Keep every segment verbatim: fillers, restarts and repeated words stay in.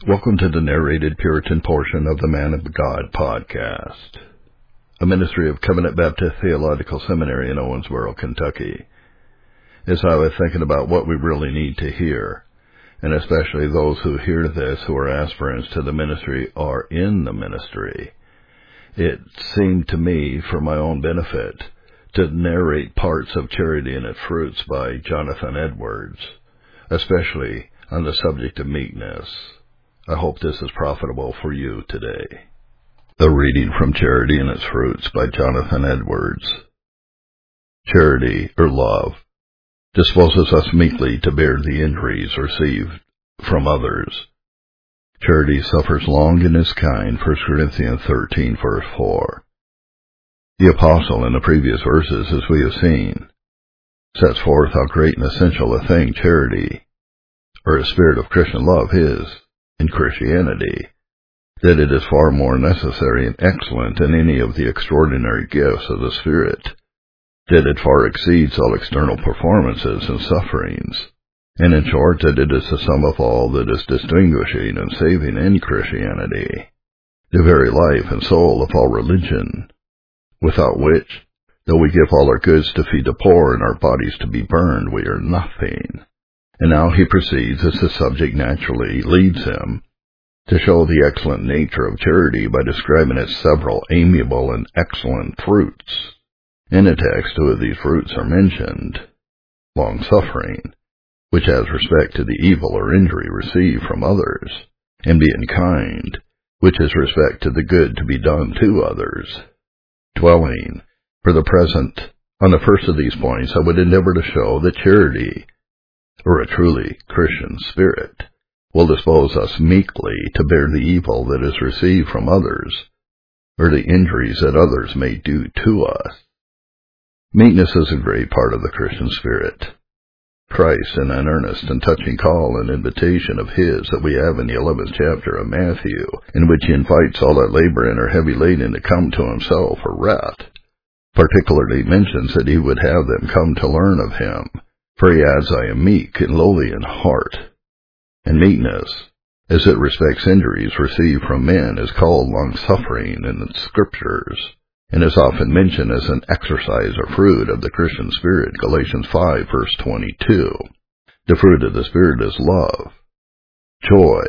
Welcome to the narrated Puritan portion of the Man of God podcast, a ministry of Covenant Baptist Theological Seminary in Owensboro, Kentucky. As I was thinking about what we really need to hear, and especially those who hear this who are aspirants to the ministry or in the ministry, it seemed to me, for my own benefit, to narrate parts of Charity and Its Fruits by Jonathan Edwards, especially on the subject of meekness. I hope this is profitable for you today. A reading from Charity and Its Fruits by Jonathan Edwards. Charity, or love, disposes us meekly to bear the injuries received from others. Charity suffers long and is kind, First Corinthians thirteen, verse four. The apostle, in the previous verses, as we have seen, sets forth how great and essential a thing charity, or a spirit of Christian love, is in Christianity, that it is far more necessary and excellent than any of the extraordinary gifts of the Spirit, that it far exceeds all external performances and sufferings, and in short that it is the sum of all that is distinguishing and saving in Christianity, the very life and soul of all religion, without which, though we give all our goods to feed the poor and our bodies to be burned, we are nothing. And now he proceeds, as the subject naturally leads him, to show the excellent nature of charity by describing its several amiable and excellent fruits. In the text, two of these fruits are mentioned: long-suffering, which has respect to the evil or injury received from others, and being kind, which is respect to the good to be done to others. Dwelling, for the present, on the first of these points, I would endeavor to show that charity, or a truly Christian spirit, will dispose us meekly to bear the evil that is received from others, or the injuries that others may do to us. Meekness is a great part of the Christian spirit. Christ, in an earnest and touching call and invitation of his that we have in the eleventh chapter of Matthew, in which he invites all that labor and are heavy laden to come to himself for rest, particularly mentions that he would have them come to learn of him. For he adds, I am meek and lowly in heart. And meekness, as it respects injuries received from men, is called long-suffering in the Scriptures, and is often mentioned as an exercise or fruit of the Christian spirit, Galatians five, verse twenty-two. The fruit of the Spirit is love, joy,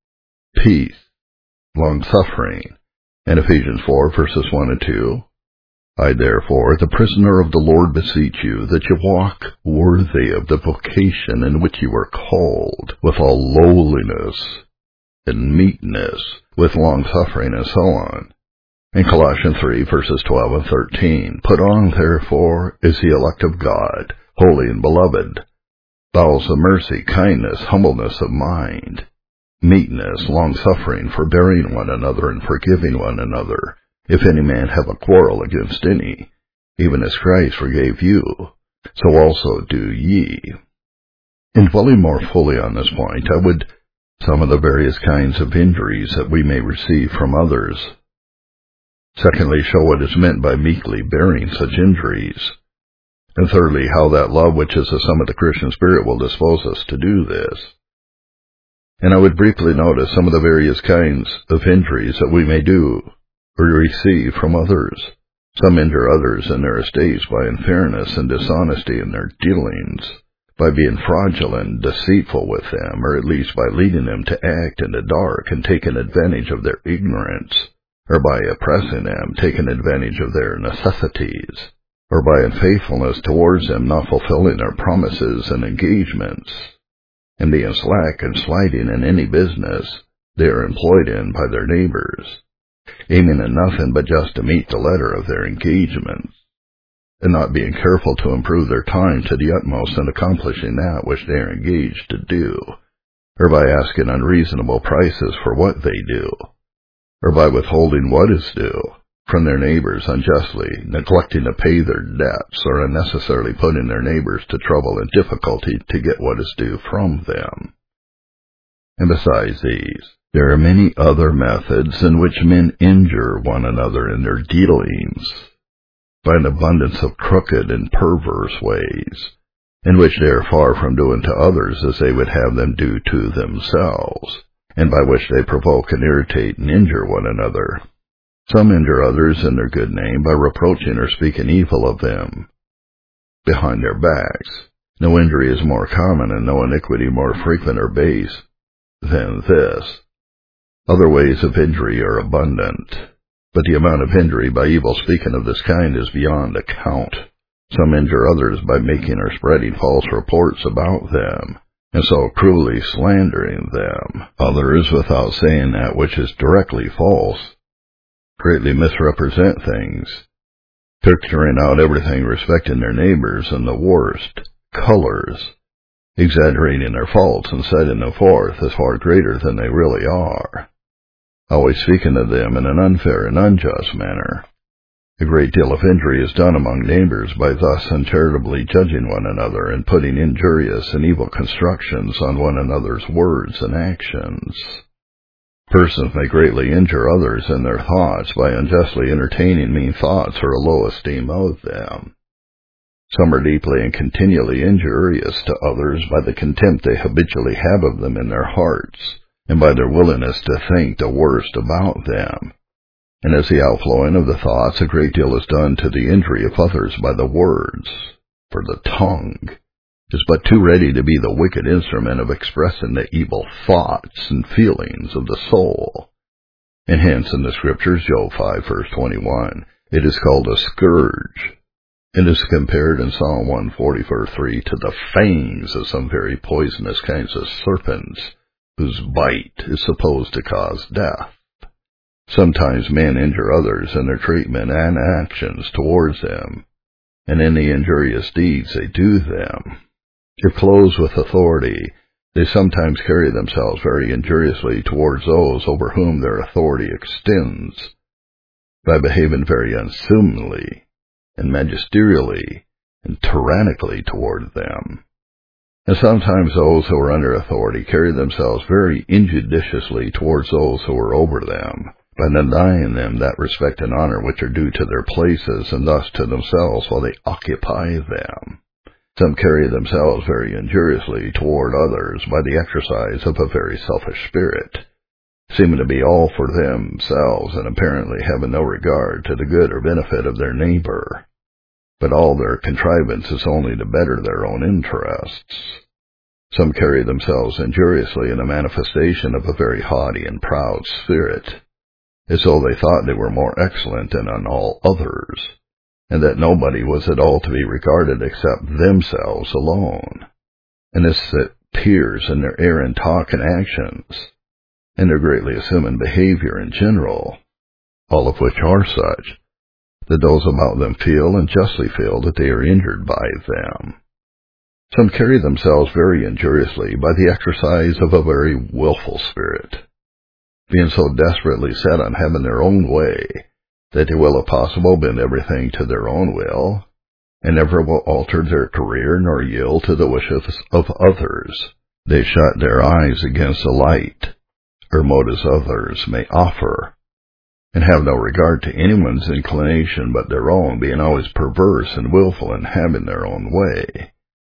peace, long-suffering, and Ephesians four, verses one and two. I therefore, the prisoner of the Lord, beseech you, that you walk worthy of the vocation in which you are called, with all lowliness and meekness, with long-suffering, and so on. In Colossians three, verses twelve and thirteen, put on, therefore, as the elect of God, holy and beloved, bowels of mercy, kindness, humbleness of mind, meekness, long-suffering, forbearing one another, and forgiving one another. If any man have a quarrel against any, even as Christ forgave you, so also do ye. In dwelling more fully on this point, I would some of the various kinds of injuries that we may receive from others. Secondly, show what is meant by meekly bearing such injuries. And thirdly, how that love which is the sum of the Christian spirit will dispose us to do this. And I would briefly notice some of the various kinds of injuries that we may do or receive from others. Some injure others in their estates by unfairness and dishonesty in their dealings, by being fraudulent and deceitful with them, or at least by leading them to act in the dark and taking advantage of their ignorance, or by oppressing them, taking advantage of their necessities, or by unfaithfulness towards them, not fulfilling their promises and engagements, and being slack and slighting in any business they are employed in by their neighbors, aiming at nothing but just to meet the letter of their engagements, and not being careful to improve their time to the utmost in accomplishing that which they are engaged to do, or by asking unreasonable prices for what they do, or by withholding what is due from their neighbors unjustly, neglecting to pay their debts, or unnecessarily putting their neighbors to trouble and difficulty to get what is due from them. And besides these, there are many other methods in which men injure one another in their dealings, by an abundance of crooked and perverse ways, in which they are far from doing to others as they would have them do to themselves, and by which they provoke and irritate and injure one another. Some injure others in their good name by reproaching or speaking evil of them behind their backs. No injury is more common and no iniquity more frequent or base than this. Other ways of injury are abundant, but the amount of injury by evil speaking of this kind is beyond account. Some injure others by making or spreading false reports about them, and so cruelly slandering them. Others, without saying that which is directly false, greatly misrepresent things, picturing out everything respecting their neighbors in the worst colors, exaggerating their faults and setting them forth as far greater than they really are, always speaking of them in an unfair and unjust manner. A great deal of injury is done among neighbors by thus uncharitably judging one another and putting injurious and evil constructions on one another's words and actions. Persons may greatly injure others in their thoughts by unjustly entertaining mean thoughts or a low esteem of them. Some are deeply and continually injurious to others by the contempt they habitually have of them in their hearts, and by their willingness to think the worst about them. And as the outflowing of the thoughts, a great deal is done to the injury of others by the words, for the tongue is but too ready to be the wicked instrument of expressing the evil thoughts and feelings of the soul. And hence in the Scriptures, Job five, verse twenty-one, it is called a scourge. It is compared in Psalm one forty, verse three, to the fangs of some very poisonous kinds of serpents, whose bite is supposed to cause death. Sometimes men injure others in their treatment and actions towards them, and in the injurious deeds they do them. If clothed with authority, they sometimes carry themselves very injuriously towards those over whom their authority extends, by behaving very unseemly and magisterially and tyrannically toward them. And sometimes those who are under authority carry themselves very injudiciously towards those who are over them, by denying them that respect and honor which are due to their places, and thus to themselves while they occupy them. Some carry themselves very injuriously toward others by the exercise of a very selfish spirit, seeming to be all for themselves and apparently having no regard to the good or benefit of their neighbor, but all their contrivance is only to better their own interests. Some carry themselves injuriously in a manifestation of a very haughty and proud spirit, as though they thought they were more excellent than on all others, and that nobody was at all to be regarded except themselves alone. And this appears in their air and talk and actions, and their greatly assuming behavior in general, all of which are such that those about them feel and justly feel that they are injured by them. Some carry themselves very injuriously by the exercise of a very willful spirit, being so desperately set on having their own way that they will, if possible, bend everything to their own will, and never will alter their career nor yield to the wishes of others. They shut their eyes against the light or motives others may offer, and have no regard to anyone's inclination but their own, being always perverse and willful in having their own way.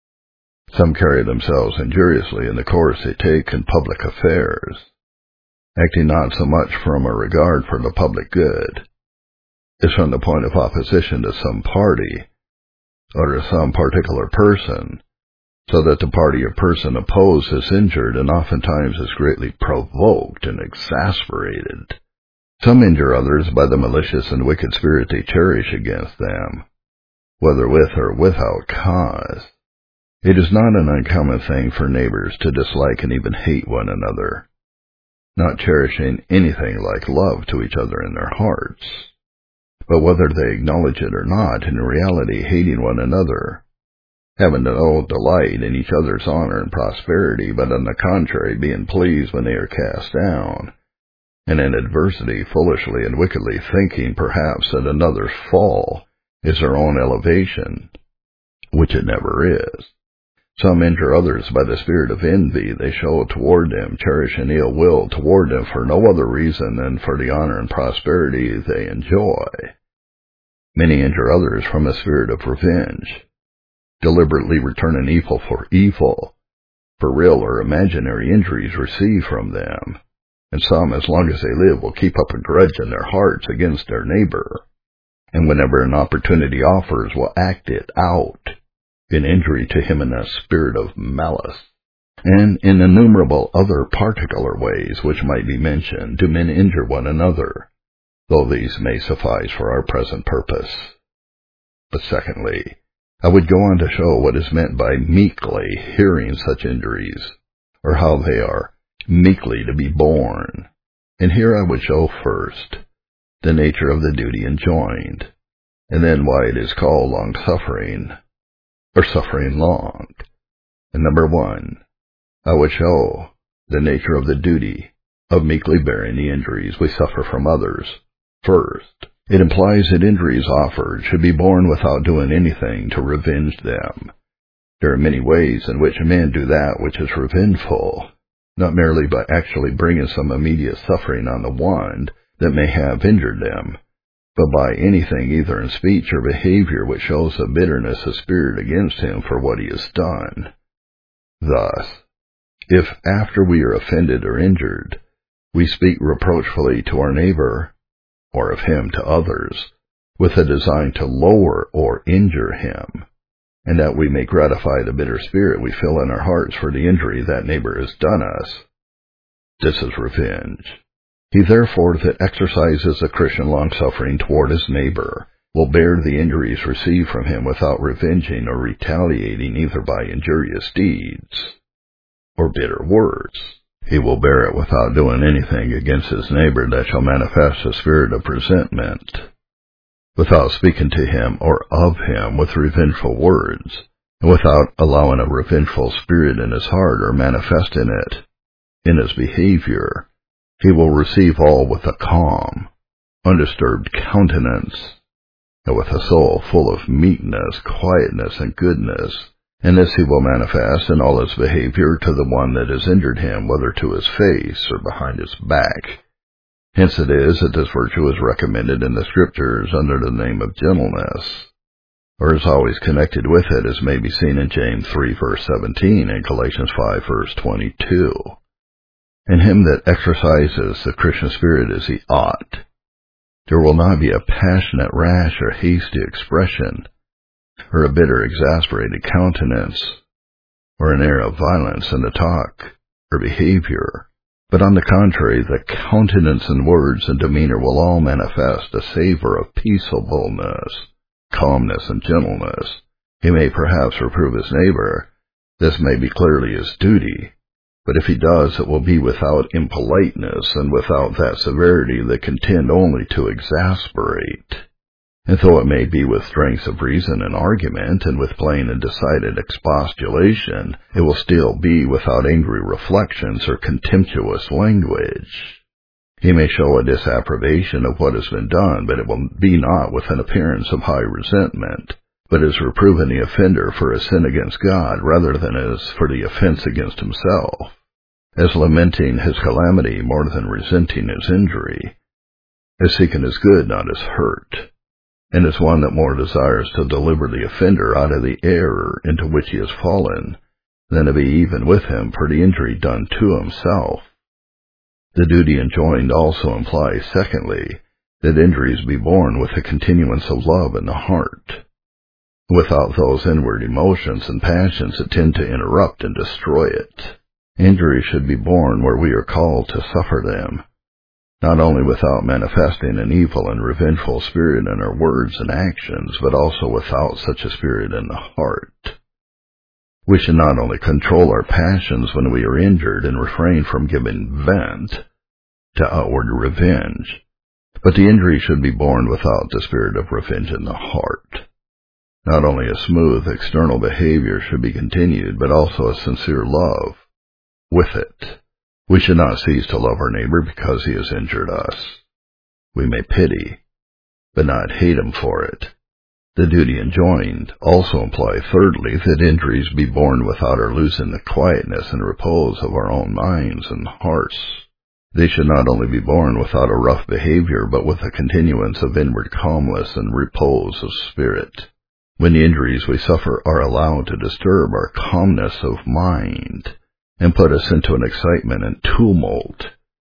Some carry themselves injuriously in the course they take in public affairs, acting not so much from a regard for the public good as from the point of opposition to some party or to some particular person, so that the party or person opposed is injured and oftentimes is greatly provoked and exasperated. Some injure others by the malicious and wicked spirit they cherish against them, whether with or without cause. It is not an uncommon thing for neighbors to dislike and even hate one another, not cherishing anything like love to each other in their hearts, but whether they acknowledge it or not, in reality hating one another, having no delight in each other's honor and prosperity, but on the contrary being pleased when they are cast down, and in adversity foolishly and wickedly thinking perhaps that another's fall is their own elevation, which it never is. Some injure others by the spirit of envy they show toward them, cherishing ill will toward them for no other reason than for the honor and prosperity they enjoy. Many injure others from a spirit of revenge, deliberately returning evil for evil, for real or imaginary injuries received from them, and some, as long as they live, will keep up a grudge in their hearts against their neighbor, and whenever an opportunity offers, will act it out in injury to him in a spirit of malice. And in innumerable other particular ways which might be mentioned, do men injure one another, though these may suffice for our present purpose. But secondly, I would go on to show what is meant by meekly hearing such injuries, or how they are meekly to be borne. And here I would show first the nature of the duty enjoined, and then why it is called long-suffering, or suffering long. And number one, I would show the nature of the duty of meekly bearing the injuries we suffer from others. First, it implies that injuries offered should be borne without doing anything to revenge them. There are many ways in which men do that which is revengeful, not merely by actually bringing some immediate suffering on the one that may have injured them, but by anything either in speech or behavior which shows a bitterness of spirit against him for what he has done. Thus, if after we are offended or injured, we speak reproachfully to our neighbor, or of him to others, with a design to lower or injure him, and that we may gratify the bitter spirit we feel in our hearts for the injury that neighbor has done us, this is revenge. He therefore that exercises the Christian long-suffering toward his neighbor will bear the injuries received from him without revenging or retaliating either by injurious deeds or bitter words. He will bear it without doing anything against his neighbor that shall manifest a spirit of resentment, without speaking to him or of him with revengeful words, and without allowing a revengeful spirit in his heart or manifesting it in his behavior. He will receive all with a calm, undisturbed countenance, and with a soul full of meekness, quietness, and goodness. And this he will manifest in all his behavior to the one that has injured him, whether to his face or behind his back. Hence it is that this virtue is recommended in the Scriptures under the name of gentleness, or is always connected with it, as may be seen in James three verse seventeen and Galatians five verse twenty-two. In him that exercises the Christian spirit as he ought, there will not be a passionate, rash, or hasty expression, or a bitter, exasperated countenance, or an air of violence in the talk or behavior, but on the contrary, the countenance and words and demeanor will all manifest a savor of peaceableness, calmness, and gentleness. He may perhaps reprove his neighbor. This may be clearly his duty, but if he does, it will be without impoliteness and without that severity that can tend only to exasperate. And though it may be with strength of reason and argument, and with plain and decided expostulation, it will still be without angry reflections or contemptuous language. He may show a disapprobation of what has been done, but it will be not with an appearance of high resentment, but as reproving the offender for a sin against God rather than as for the offense against himself, as lamenting his calamity more than resenting his injury, as seeking his good, not his hurt, and as one that more desires to deliver the offender out of the error into which he has fallen than to be even with him for the injury done to himself. The duty enjoined also implies, secondly, that injuries be borne with a continuance of love in the heart, without those inward emotions and passions that tend to interrupt and destroy it. Injuries should be borne where we are called to suffer them, not only without manifesting an evil and revengeful spirit in our words and actions, but also without such a spirit in the heart. We should not only control our passions when we are injured and refrain from giving vent to outward revenge, but the injury should be borne without the spirit of revenge in the heart. Not only a smooth external behavior should be continued, but also a sincere love with it. We should not cease to love our neighbor because he has injured us. We may pity, but not hate him for it. The duty enjoined also implies, thirdly, that injuries be borne without our losing the quietness and repose of our own minds and hearts. They should not only be borne without a rough behavior, but with a continuance of inward calmness and repose of spirit. When the injuries we suffer are allowed to disturb our calmness of mind, and put us into an excitement and tumult,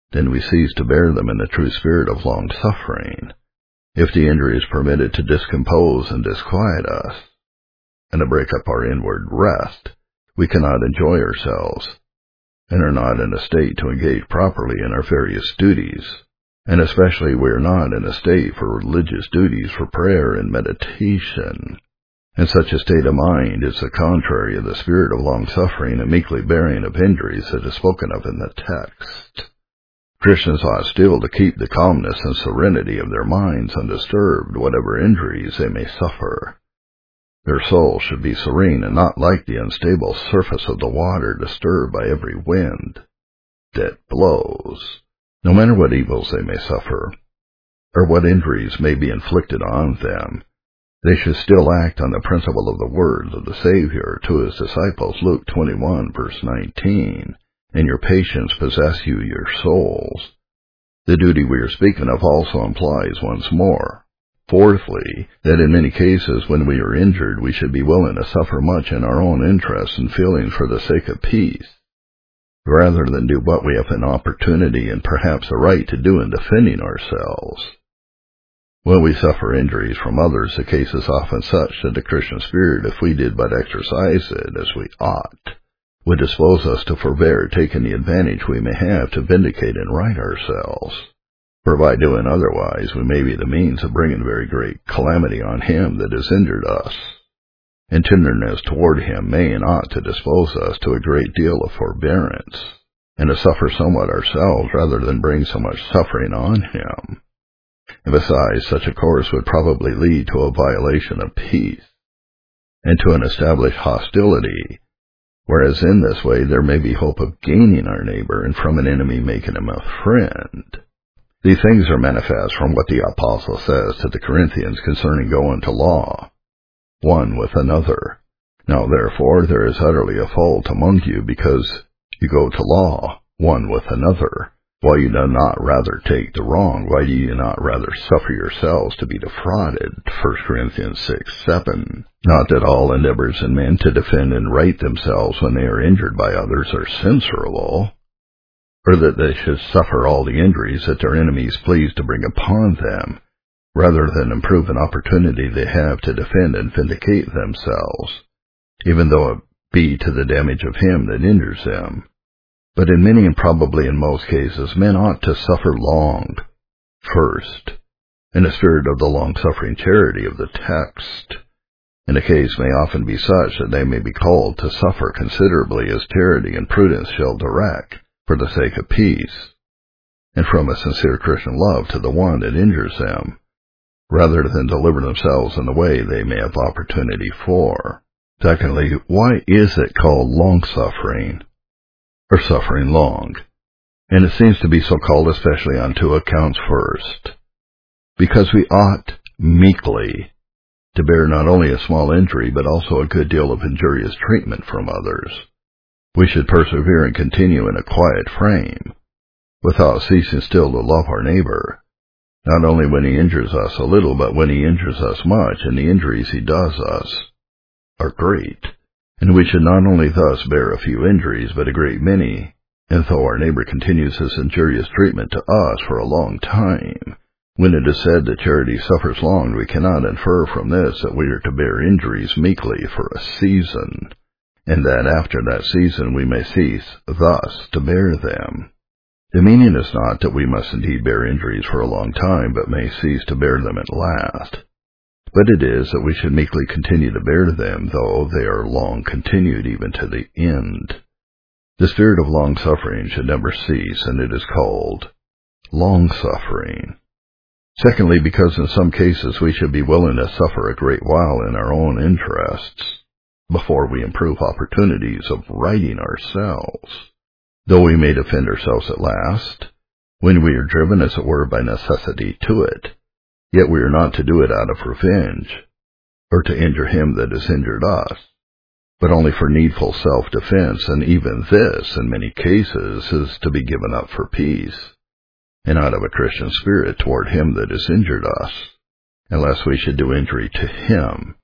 then we cease to bear them in the true spirit of long-suffering. If the injury is permitted to discompose and disquiet us, and to break up our inward rest, we cannot enjoy ourselves, and are not in a state to engage properly in our various duties, and especially we are not in a state for religious duties, for prayer and meditation. And such a state of mind is the contrary of the spirit of long-suffering and meekly bearing of injuries that is spoken of in the text. Christians ought still to keep the calmness and serenity of their minds undisturbed, whatever injuries they may suffer. Their soul should be serene and not like the unstable surface of the water disturbed by every wind that blows, no matter what evils they may suffer, or what injuries may be inflicted on them. They should still act on the principle of the words of the Savior to his disciples, Luke twenty-one, verse nineteen, "And your patience possess you your souls." The duty we are speaking of also implies once more, fourthly, that in many cases when we are injured we should be willing to suffer much in our own interests and feelings for the sake of peace, rather than do what we have an opportunity and perhaps a right to do in defending ourselves. When we suffer injuries from others, the case is often such that the Christian spirit, if we did but exercise it as we ought, would dispose us to forbear taking the advantage we may have to vindicate and right ourselves. For by doing otherwise, we may be the means of bringing very great calamity on him that has injured us. And tenderness toward him may and ought to dispose us to a great deal of forbearance, and to suffer somewhat ourselves rather than bring so much suffering on him. And besides, such a course would probably lead to a violation of peace, and to an established hostility, whereas in this way there may be hope of gaining our neighbor, and from an enemy making him a friend. These things are manifest from what the apostle says to the Corinthians concerning going to law, one with another. Now therefore there is utterly a fault among you, because you go to law, one with another. Why you do not rather take the wrong? Why do you not rather suffer yourselves to be defrauded? First Corinthians six, seven. Not that all endeavors in men to defend and right themselves when they are injured by others are censurable, or that they should suffer all the injuries that their enemies please to bring upon them, rather than improve an opportunity they have to defend and vindicate themselves, even though it be to the damage of him that injures them. But in many and probably in most cases, men ought to suffer long, first, in the spirit of the long-suffering charity of the text. And the case may often be such that they may be called to suffer considerably as charity and prudence shall direct, for the sake of peace, and from a sincere Christian love to the one that injures them, rather than deliver themselves in the way they may have opportunity for. Secondly, why is it called long-suffering, or suffering long? And it seems to be so called especially on two accounts. First, because we ought meekly to bear not only a small injury, but also a good deal of injurious treatment from others. We should persevere and continue in a quiet frame, without ceasing still to love our neighbor, not only when he injures us a little, but when he injures us much, and the injuries he does us are great. And we should not only thus bear a few injuries, but a great many, and though our neighbor continues his injurious treatment to us for a long time. When it is said that charity suffers long, we cannot infer from this that we are to bear injuries meekly for a season, and that after that season we may cease thus to bear them. The meaning is not that we must indeed bear injuries for a long time, but may cease to bear them at last. But it is that we should meekly continue to bear them, though they are long continued even to the end. The spirit of long-suffering should never cease, and it is called long-suffering. Secondly, because in some cases we should be willing to suffer a great while in our own interests, before we improve opportunities of righting ourselves. Though we may defend ourselves at last, when we are driven as it were by necessity to it, yet we are not to do it out of revenge, or to injure him that has injured us, but only for needful self-defense, and even this, in many cases, is to be given up for peace, and out of a Christian spirit toward him that has injured us, unless we should do injury to him.